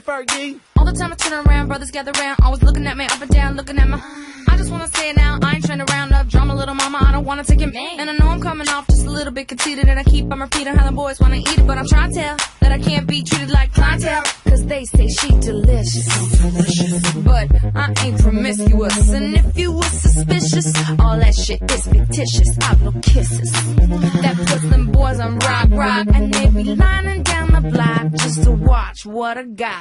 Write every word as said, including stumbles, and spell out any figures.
Fergie. All the time I turn around, brothers gather around, always looking at me up and down, looking at my. I just wanna say it now, I ain't trying to round up drama, little mama, I don't wanna take it. And I know I'm coming off just a little bit conceited, and I keep on repeating how the boys wanna eat it, but I'm trying to tell that I can't be treated like clientele, cause they say she delicious, but I ain't promiscuous. And if you were suspicious, all that shit is fictitious. I blow kisses that puts them boys on rock, rock, and they be lining down the block just to watch what I got.